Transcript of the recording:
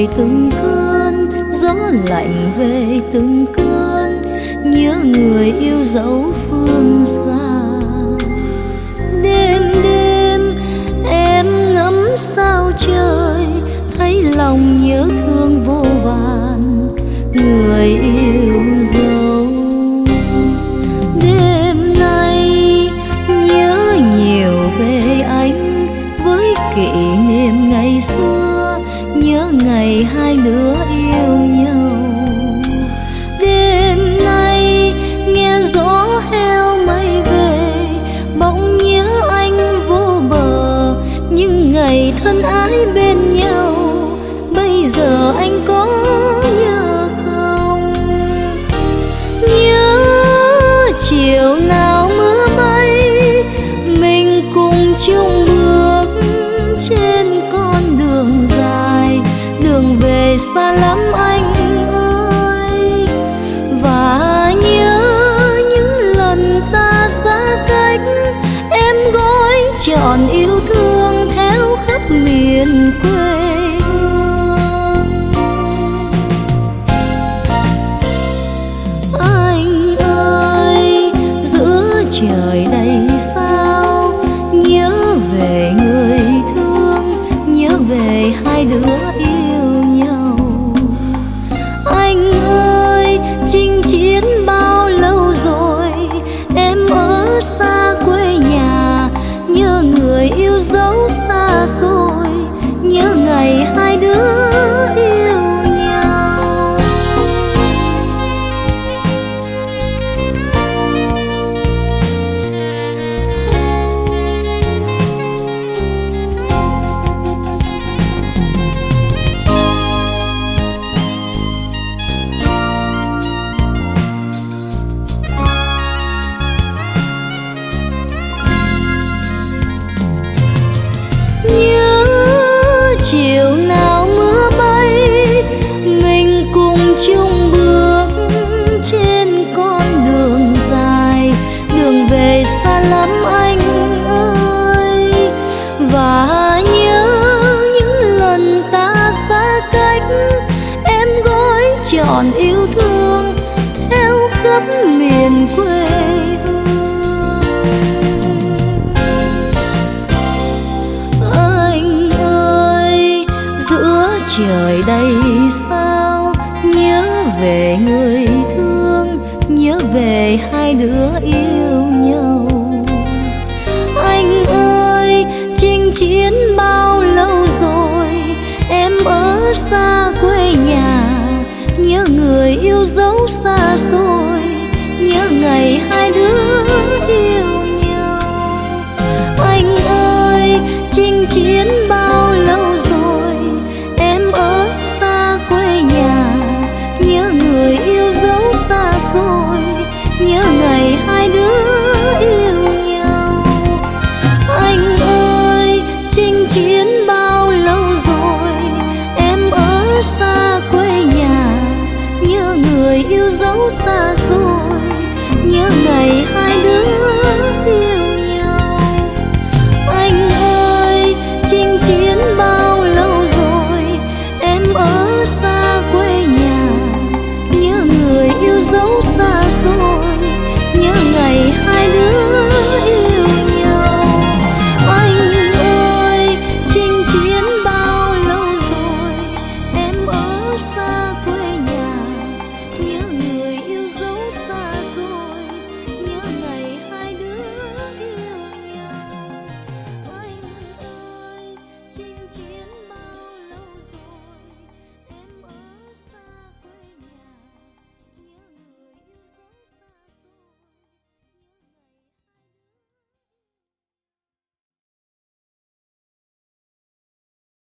từng cơn, gió lạnh về từng cơn, nhớ người yêu dấu phương xa. Đêm đêm em ngắm sao trời, thấy lòng nhớ thương vô vàn người yêu dấu. Đêm nay nhớ nhiều về anh với kỷ niệm ngày xưa, nhớ ngày hai đứa yêu nhau. Đêm nay nghe gió heo mây về, bỗng nhớ anh vô bờ, những ngày thân ái bên nhau. Bây giờ anh có nhớ không? Nhớ chiều nào mưa bay, mình cùng chung bước trên con đường dài, đường về xa lắm anh ơi. Và nhớ những lần ta xa cách, em gói trọn yêu thương theo khắp miền quê hương. Anh ơi, giữa trời đầy sao, nhớ về người thương, nhớ về hai đứa yêu nhau. Anh ơi, chinh chiến bao lâu rồi, em ở xa quê nhà, nhớ người yêu dấu xa xôi, nhớ ngày hai đứa yêu nhau. Chiều nào mưa bay, mình cùng chung bước trên con đường dài, đường về xa lắm anh ơi. Và nhớ những lần ta xa cách, em gói trọn yêu thương theo khắp miền quê hương. Trời đầy sao, nhớ về người thương, nhớ về hai đứa yêu nhau. Anh ơi, chinh chiến bao lâu rồi, em ở xa quê nhà, nhớ người yêu dấu xa xôi, nhớ ngày hai đứa yêu nhau. Anh ơi, chinh chiến bao lâu rồi, em ở xa quê nhà, nhớ người yêu dấu xa xôi, nhớ ngày hai đứa